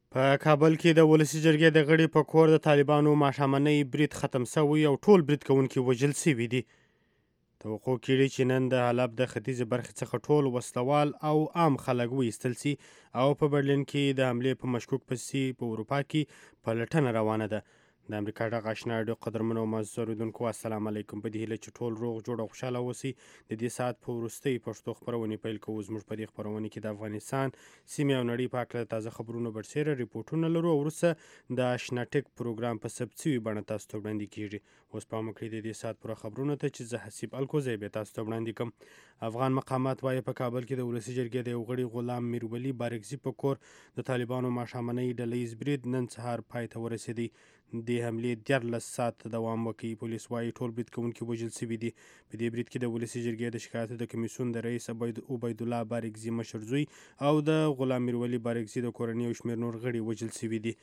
په کابل کې د ولسي جرګې د غړي په کور د طالبانو ماښامنۍ برید ختم شوی او ټول برید کوونکي وژل شوي دي. توقع کېږي چې نن د حلب د ختیځې برخې څخه ټول وسلوال او عام خلک وایستل سي او په برلین کې د حملې په مشکوک پسې په اروپا کې پلټنه روانه ده. د امریکا غږ آشنا راډیو قدرمنو او معزز اورېدونکو السلام علیکم. په دې هیله چې ټول روغ جوړ او خوشحاله اوسئ. د دې ساعت په وروستۍ پښتو خپرونې پیل کوو. زموږ په دې خپرونه کې د افغانستان سیمې او نړۍ په هکله تازه خبرونه برسېره ریپورټونه لرو او وروسته د اشنا ټک پروګرام په ثبت شوي بڼه تاسو ته وړاندې کیږي. اوس پام وکړئ د دې ساعت پوره خبرونو ته چې زه حسیب الکوزی به تاسو ته وړاندې کوم. افغان مقامات وایي په کابل کې د ولسي جرګې د یو غړي غلام میرولي بارکزي په کور د طالبانو ماښامنۍ ډله ییز برید نن سهار پای ته ورسېدی. د حملې 14 ساعته دوام وکړي. پولیس وایي ټول برید کوونکي وژل شوي دي. په دې برید کې د ولسي جرګې د شکایاتو د کمیسیون د رئیس عبیدالله بارکزي مشر زوی او د غلام میرولي بارکزي د کورنۍ یو شمېر نور غړي وژل شوي دي.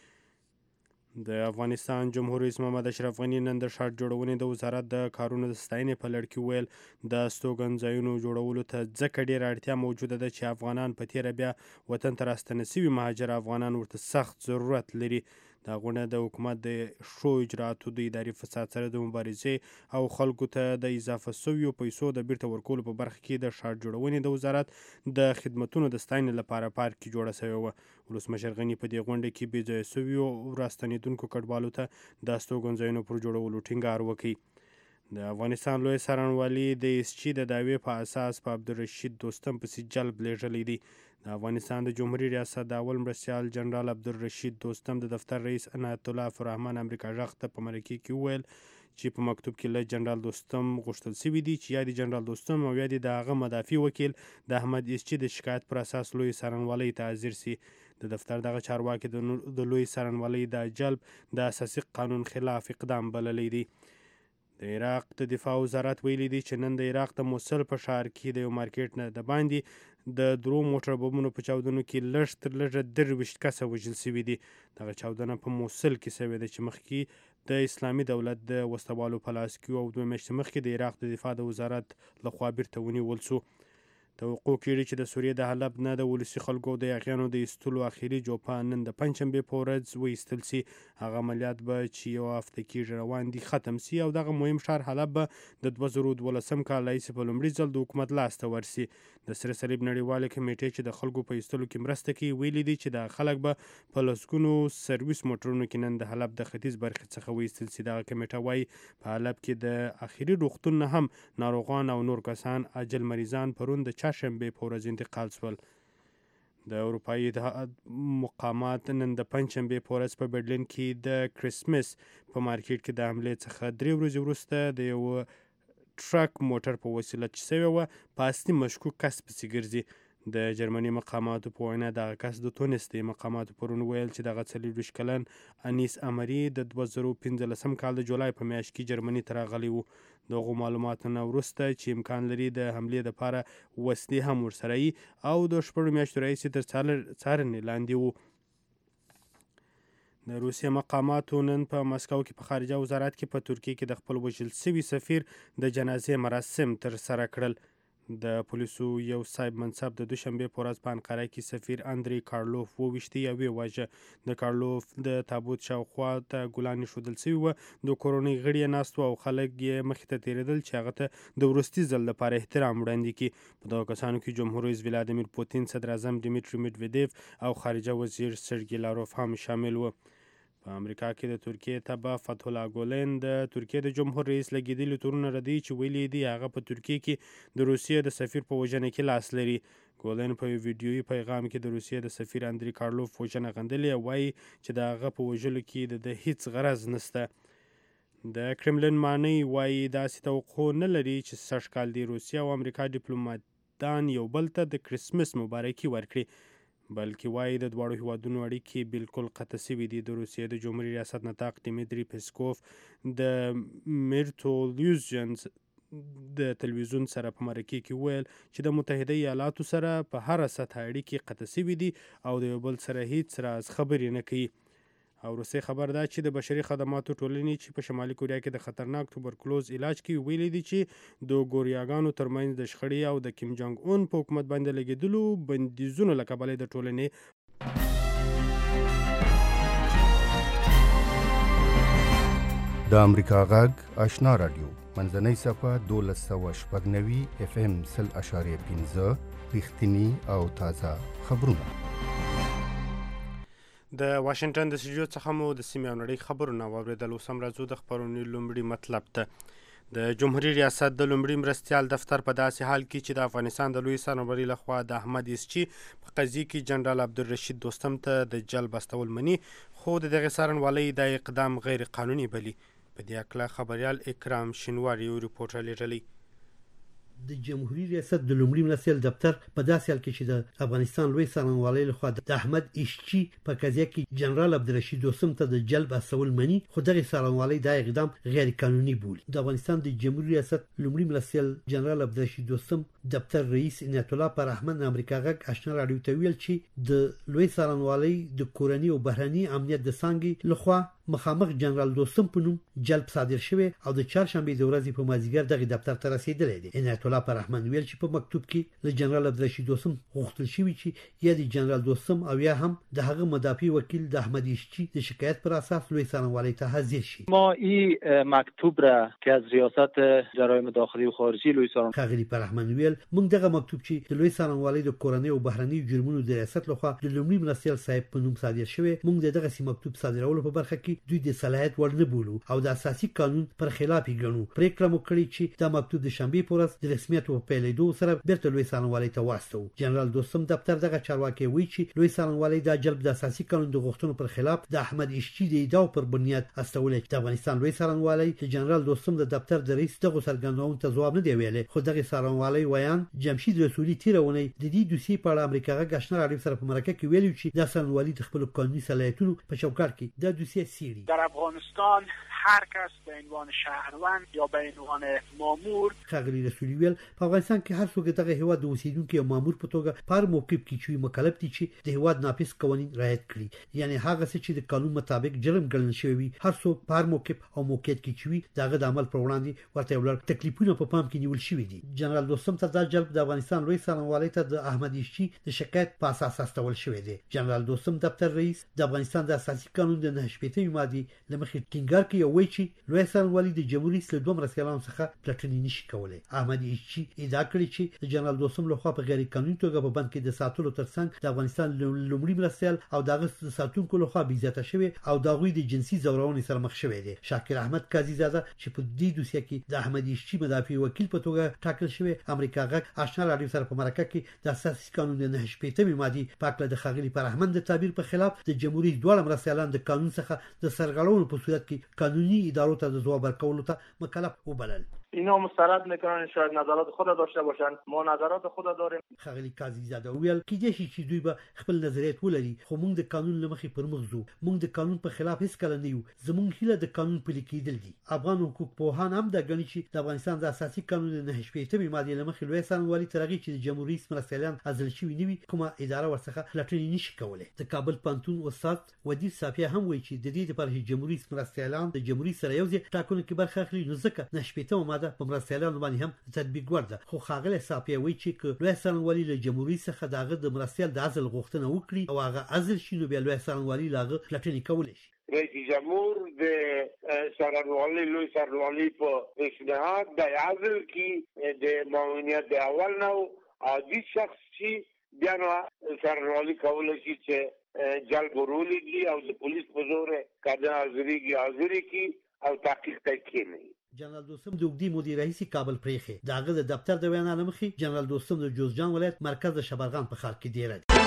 د افغانستان جمهور رئیس محمد اشرف غني نن د ښار جوړونې د وزارت د کارونو د ستاینې په لړ کې ویل د استوګنځایونو جوړولو ته ځکه ډېره اړتیا موجوده ده چې افغانان په تیره بیا وطن ته راستنه شوي مهاجر افغانان ورته سخت ضرورت لري. دا غونه د حکومت د ښو اجراتو د اداري فساد سره د مبارزې او خلکو ته د اضافه شویو پیسو د بیرته ورکولو په برخه کې د ښار جوړونې د وزارت د خدمتونو د ستاینې لپاره پارک کې جوړه شوې وه. ولسمشر غني په دې غونډه کې بې ځایه شویو راستنېدونکو کډوالو ته د استوګنځایونو پر جوړولو ټینګار وکړي. د افغانستان لوی څارنوالي د ایسچي د دعوې په اساس په عبدالرشید دوستم پسې جلب لیږلی دی. د افغانستان د جمهوریت ریاست د اول مرستیال جنرال عبدالرشید دوستم د دفتر رئیس عنایت الله فرحمن امریکا غږ ته په مرکې کې وویل چې په مکتوب کې له جنرال دوستم غوښتل شوي دي چې یا د جنرال دوستم او یا د هغه مدافع وکیل د احمد ایسچي د شکایت پر اساس لوی څارنوالۍ ته حاضر سي. د دفتر دغه چارواکي د لوی څارنوالۍ د جلب د اساسي قانون خلاف اقدام بللی دی. د عراق د دفاع وزارت ویلي دی چې نن د عراق د موصل په ښار کې د یو مارکیټ نه د باندې د درو موټر بمونو په چاودنو کې لږ تر لږه 23 کسه وژل شوي دي. دغه چاودنه په موصل کې شوې ده چې مخکې د اسلامي دولت د وسلوالو په لاس کې او 2 میاشتې مخکې د عراق د دفاع د وزارت لخوا بیرته ونیول شو. توقع کېږي چې د سوریې د حلب نه د ولسي خلکو د یاغیانو د ایستلو اخري جوپه نن د پنجشنبې په ورځ وایستل سي. هغه عملیات به چې یو هفته کېږي روان دي ختم سي او دغه مهم ښار حلب به د 2012 کال راهیسې په لومړي ځل د حکومت لاس ته ورسي. د سره صلیب نړیوالې کمیټې چې د خلکو په ایستلو کې مرسته کوي ویلي دي چې د خلک به په لسګونو سرویس موټرونو کې نن د حلب د ختیځ برخې څخه وایستل سي. دغه کمیټه وایي په حلب کې د اخري روغتون نه هم ناروغان او نور کسان عاجل مریضان پرون د چهارشنبې په ورځ انتقال شول. د اروپایي اتحاد مقامات نن د پنجشنبې په ورځ په برلین کې د کریسمس په مارکیټ کې د حملې څخه 3 ورځې وروسته د یو ټرک موټر په وسیله چې شوې وه په اصلي مشکوک کس پسې ګرځي. د جرمني مقاماتو په وینا دغه کس د تونس دی. مقاماتو پرون ویل چې دغه 24 کلن انیس امري د 2015 کال د جولای په میاشت کې جرمني ته راغلی و. دغو معلوماتو نه وروسته چې امکان لري د حملې لپاره وسلې هم ورسره وي او د 6 میاشتو راهیسې تر څارنې لاندې وو. د روسیې مقاماتو نن په مسکو کې په خارجه وزارت کې په ترکیه کې د خپل وژل شوي سفیر د جنازې مراسم ترسره کړل. د پولیسو یو صاحب منصب د دوشنبې په ورځ په انقره کې سفیر اندری کارلوف وویشتی او وواژه. د کارلوف د تابوت شاوخوا ته ګلان ایښودل شوي وه. د کورنۍ غړي یې ناست وو او خلک یې مخې ته تېرېدل چې هغه ته د وروستي ځل لپاره احترام وړاندې کړي. په دغه کسانو کې جمهور رئیس ولادیمیر پوتین، صدر اعظم ډیمیټري میډویدیف او خارجه وزیر سرګی لاروف هم شامل وو. په امریکا کې د ترکیې تبع فتح الله ګولن د ترکیې د جمهور رئیس لګېدلي تورونه ردوي چې ویلي دي هغه په ترکیې کې د روسیې د سفیر په وژنه کې لاس لري. ګولن په یو ویډیویي پیغام کې د روسیې د سفیر اندری کارلوف وژنه غندلې او وایي چې د هغه په وژلو کې د هیڅ غرض نشته. د کرملین مانی وایي داسې توقع نه لري چې سږکال د روسیې او امریکا ډیپلوماتان یو بل ته د کرسمس مبارکي ورکړي، بلکې وایي د دواړو هیوادونو اړیکې بالکل قطع شوي دي. د روسیې د جمهوري ریاست نطاق ډیمیټري پیسکوف د میرتولیوژن د تلویزیون سره په مرکې کې ویل چې د متحده ایالاتو سره په هره سطحه اړیکې قطع شوي دي او د یو بل سره هیڅ راز خبرې نه کوي. او روسي خبر ده چې د بشري خدماتو ټولنې چې په شمالي کوریا کې د خطرناک توبرکلوز علاج کوي ویلي دي چې د ګوریاګانو ترمنځ د شخړې او د کیم جونګ اون په حکومت باندې لګېدلو بندیزونو له کبله د ټولنې د امریکا غږ آشنا رادیو منځنۍ صفحه 1290 FM 0.5 رښتینی او تازه خبرونه. د واشنگټن د سټوډیو څخه مو د سیمې او نړۍ خبرونه واورېدل. اوس هم راځو د خبرونې لومړي مطلب ته. د جمهوریت ریاست د لومړي مرستیال دفتر په داسې حال کې چې د افغانستان د لوی سرنوړي لخوا د احمد ایسچي په قضیې کې جنرال عبدالرشید دوستم ته د جلب استول مني، خو د دغې څارنوالۍ دا اقدام غیر قانوني بلي. په دې هکله خبریال اکرام شینوار یو ریپورټ رالیږلی. د جمهوریت ریاست د لومړي مرستیال دفتر په داسې حال کې چې د افغانستان لوی څارنوالۍ لخوا د احمد ایسچي په قضیه کې جنرال عبدالرشید دوستم ته د جلب استول مني، خو دغه څارنوالۍ دا اقدام غیر قانوني بولي. د افغانستان د جمهوریت ریاست لومړي مرستیال جنرال عبدالرشید دوستم دفتر رئیس عنایت الله پر احمد امریکا غږ آشنا رادیو ته ویل چې د لوی څارنوالۍ د کورني او بهرني امنیت د څانګې لخوا مخامخ جنرال دوستم په نوم جلب صادر شوی او د چهارشنبه د ورځې په مازیګر دغه دفتر ته رسیدلی دی. عنایت الله پر احمد ویل چې په مکتوب کې له جنرال عبدالرشید دوستم غوښتل شوی چې یا د جنرال دوستم او یا هم د هغه مدافع وکیل د احمد ایسچي د شکایت پر اساس لوی څارنوالۍ ته حاضر شي. ما این مکتوب را که از ریاست جرایم داخلی و خارجی لوی څارنوالۍ خاغلی پر احمد ویل موږ دغه مکتوب چې د لوی څارنوالۍ د کورنۍ او بهرني جرمونو د ریاست لخوا د لومړي مرستیال صاحب په نوم صادر شوی، موږ دغه مکتوب صادرولو په برخه کې دوی د صلاحیت ورنه بولو او د اساسي قانون پر خلاف ګڼو. پریکړه مو کړې چې دا مکتوب د شنبه په ورځ د رسمیت په پیلېدو سره بیرته لوی څارنوالۍ ته واستو. جنرال دوستم دفتر دغه چارواکي وایي چې لوی څارنوالۍ دا جلب د اساسي قانون د غوښتنو پر خلاف د احمد ایسچي د ادعاو پر بنیاد استولې. د افغانستان لوی څارنوالۍ د جنرال دوستم د دفتر د رئیس دغه څرګندونو ته ځواب نه دی ویلي، خو دغه څارنوالۍ ویان جمشید رسولي تیرونی د دې دوسیې په اړه امریکا غږ آشنا رادیو سره په مرکه کې ویلي چې د څارنوالۍ د خپل قانوني صلاحیتونو په چوکاټ کې د دوسیې سیری در افغانستان هر کس به عنوان شهروند یا به عنوان مامور خاغلی رسولی ویل په افغانستان کې هر څوک دغه هیواد د اوسیدونکو او مامور په توګه پر موقف کې چې مکلف دي چې د هیواد نافذ قوانین رعایت کړي، یعنی هغه څه چې د قانون مطابق جرم ګڼل شوی وي هر څوک پر موقف او موقعیت کې چې وي دغه د عمل پر وړاندې ورته ولر تکلیفونه په پام کې نیول شوی دي. جنرال دوستم ته د جلب د افغانستان لوی څارنوالۍ ته د احمد ایسچي د شکایت په اساس استول شوی دی. جنرال دوستم دفتر رئیس د افغانستان د اساسي قانون د 9 ماده لمخې ټینګار کوي او وایي چې لوی څارنوالۍ د جمهوریت له دوه مرستیالانو څخه پلټنې نشي کولای. احمد ایسچي ادعا کړې چې د جنرال دوستم لخوا په غیر قانوني توګه په بند کې د ساتلو ترڅنګ د افغانستان لومړي مرستیال او دغه ساتونکو لخوا بې عزته شوی او دغوی د جنسي ځورونې سره مخ شوی دی. شاکر احمد قاضي زاده چې په دې دوسیه کې د احمد ایسچي مدافع وکیل په توګه ټاکل شوی، امریکا غږ آشنا رادیو سره په مرکه کې د اساسي قانون د 9 ماده په اړه د خاغلی پر احمد د تعبیر په خلاف د جمهوریت دوه مرستیالان د قانون څخه د سرغړونې په صورت کې قانوني ادارو ته د ځواب ورکولو ته مکلف وبلل. اینا مسترد میکنن شاید نظرات خود داشته باشن، ما نظرات خود داریم. خاغلی قاضي زاده ویل کېدای شي چې دوی به خپل نظریات ولري، خو موږ د قانون لمخې پر مخ ځو، موږ د قانون په خلاف هیڅ کله نه یو، زموږ هیله د قانون پلي کېدل دي. افغان حقوق پوهان هم دا ګڼي چې د افغانستان د اساسي قانون د 9 ماده لمخې لوی څارنوالۍ تر هغې چې د جمهوریت مرستیالان عزل شوي نه وي کومه اداره ورڅخه پلټنې نشي کولی. د کابل پوهنتون استاد ودیر صافیه هم وایي چې د دې لپاره چې جمهوریت مرستیالان د جمهوریت سره یو ځای ټاکنو کې برخه اخلي نو ځکه 9 ماده په مرستیالانو باندې هم تطبیق ورده. خو خاغلی صافیه وایي چې لوی څارنوالۍ له جمهوریت څخه دغه د مرستیال د عزل غوښتنه وکړي او هغه عزل شي نو بیا لوی څارنوالۍ لاغه پلټنې کولی شي. رئیس جمهور د څارنوالۍ لوی څارنوالۍ په پیشنهاد د عزل کې د معاونیت د اول نه عادي شخص چې بیا نو څارنوالۍ کولی شي چې جلب ورولیږي او د پولیس په زور کاده حاضري کی او تحقیق ته کېنوي. جنرال دوستم د اوږدې مودې راهیسې کابل پرېښی. د هغه د دفتر د وینا له مخې جنرال دوستم د جوزجان ولایت مرکز د شبرغان په ښار کې دیره دی.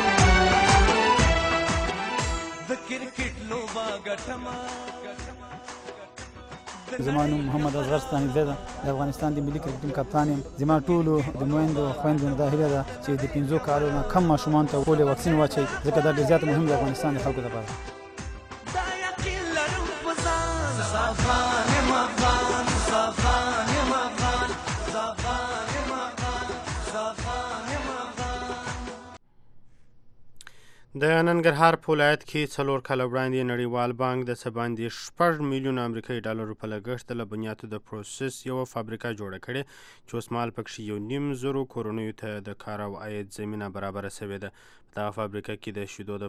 زما نوم محمد اصغر ستانکزی ده، د افغانستان د ملي کرکټ ټیم کپتان یم. زما ټولو د میندو خویندو نه دا هیله ده چې د 15 کالو نه کم ماشومانو ته پولیو واکسین واچوي، ځکه دا ډېر زیات مهم دی افغانستان د خلکو لپاره. د ننګرهار په ولایت کې 4 کاله وړاندې نړیوال بانک د څه باندې 6 میلیونه امریکایي ډالرو په لګښت د لبنیاتو د پروسس یوه فابریکه جوړه کړې چې اوس مهال پکښې 1.5 زرو کورنیو ته د کار او عاید زمینه برابره شوې ده. په دغه فابریکه کې د شیدو د